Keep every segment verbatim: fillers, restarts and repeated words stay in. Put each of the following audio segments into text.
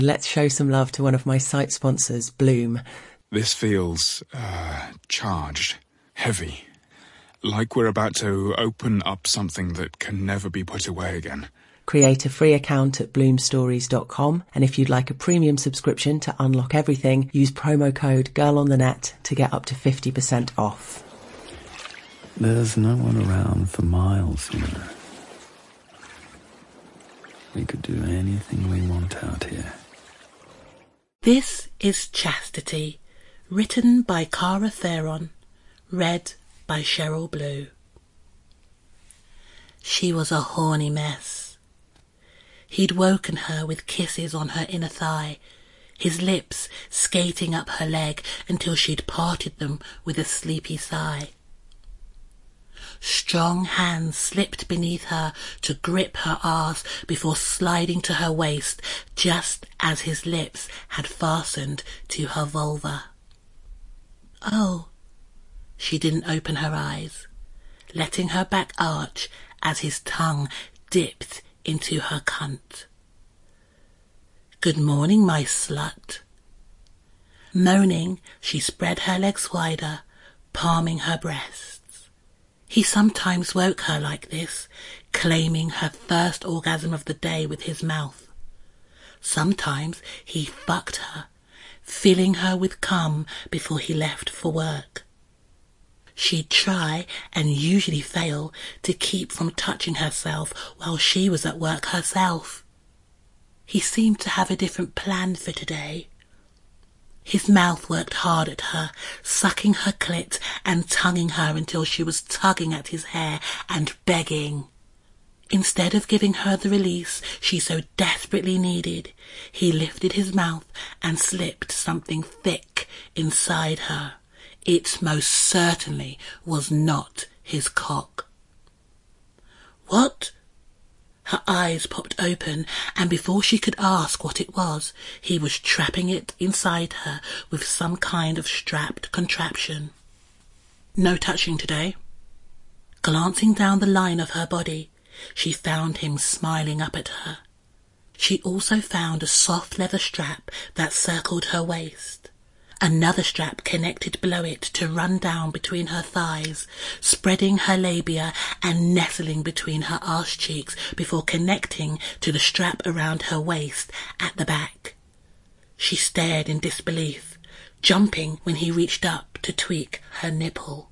Let's show some love to one of my site sponsors, Bloom. This feels, uh, charged, heavy. Like we're about to open up something that can never be put away again. Create a free account at bloom stories dot com, and if you'd like a premium subscription to unlock everything, use promo code GIRLONTHENET to get up to fifty percent off. There's no one around for miles, you know. We could do anything we want out here. This is Chastity, written by Cara Theron, read by Cheryl Blue. She was a horny mess. He'd woken her with kisses on her inner thigh, his lips skating up her leg until she'd parted them with a sleepy sigh. Strong hands slipped beneath her to grip her arse before sliding to her waist just as his lips had fastened to her vulva. Oh, she didn't open her eyes, letting her back arch as his tongue dipped into her cunt. Good morning, my slut. Moaning, she spread her legs wider, palming her breasts. He sometimes woke her like this, claiming her first orgasm of the day with his mouth. Sometimes he fucked her, filling her with cum before he left for work. She'd try, and usually fail, to keep from touching herself while she was at work herself. He seemed to have a different plan for today. His mouth worked hard at her, sucking her clit and tonguing her until she was tugging at his hair and begging. Instead of giving her the release she so desperately needed, he lifted his mouth and slipped something thick inside her. It most certainly was not his cock. What? Her eyes popped open, and before she could ask what it was, he was trapping it inside her with some kind of strapped contraption. No touching today. Glancing down the line of her body, she found him smiling up at her. She also found a soft leather strap that circled her waist. Another strap connected below it to run down between her thighs, spreading her labia and nestling between her arse cheeks before connecting to the strap around her waist at the back. She stared in disbelief, jumping when he reached up to tweak her nipple.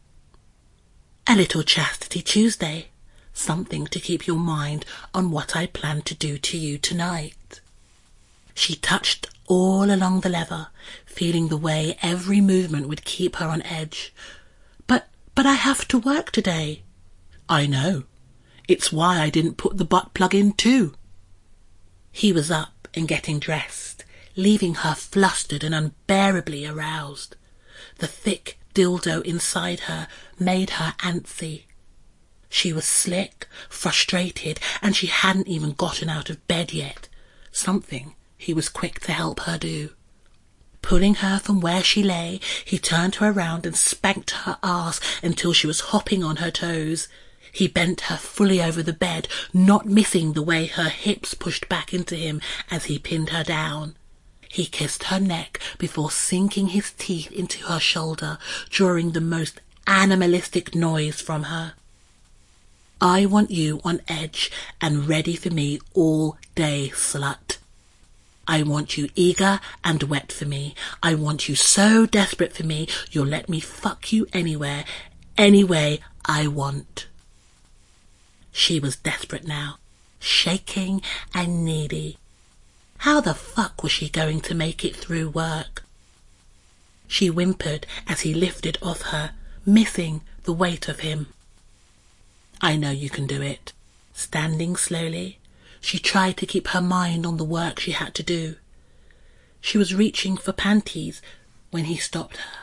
A little Chastity Tuesday, something to keep your mind on what I plan to do to you tonight. She touched all along the lever, feeling the way every movement would keep her on edge. But, but I have to work today. I know. It's why I didn't put the butt plug in too. He was up and getting dressed, leaving her flustered and unbearably aroused. The thick dildo inside her made her antsy. She was slick, frustrated, and she hadn't even gotten out of bed yet. Something he was quick to help her do. Pulling her from where she lay, he turned her around and spanked her arse until she was hopping on her toes. He bent her fully over the bed, not missing the way her hips pushed back into him as he pinned her down. He kissed her neck before sinking his teeth into her shoulder, drawing the most animalistic noise from her. I want you on edge and ready for me all day, slut. I want you eager and wet for me. I want you so desperate for me, you'll let me fuck you anywhere, any way I want. She was desperate now, shaking and needy. How the fuck was she going to make it through work? She whimpered as he lifted off her, missing the weight of him. I know you can do it. Standing slowly, she tried to keep her mind on the work she had to do. She was reaching for panties when he stopped her.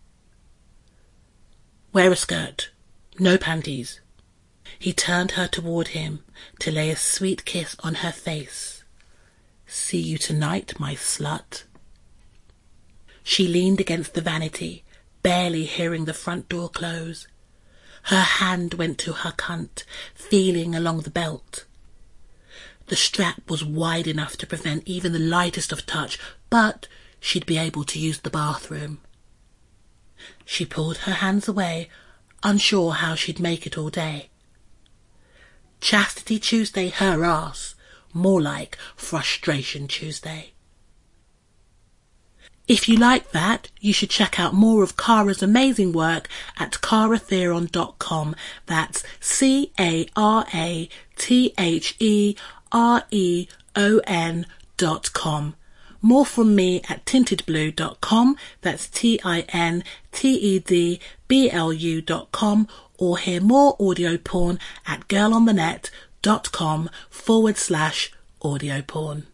Wear a skirt, no panties. He turned her toward him to lay a sweet kiss on her face. See you tonight, my slut. She leaned against the vanity, barely hearing the front door close. Her hand went to her cunt, feeling along the belt. The strap was wide enough to prevent even the lightest of touch, but she'd be able to use the bathroom. She pulled her hands away, unsure how she'd make it all day. Chastity Tuesday her ass, more like Frustration Tuesday. If you like that, you should check out more of Cara's amazing work at cara theron dot com. That's C A R A T H E R E O N dot com. More from me at tinted blue dot com. That's T I N T E D B L U dot com. Or hear more audio porn at girlonthenet dot com forward slash audio porn.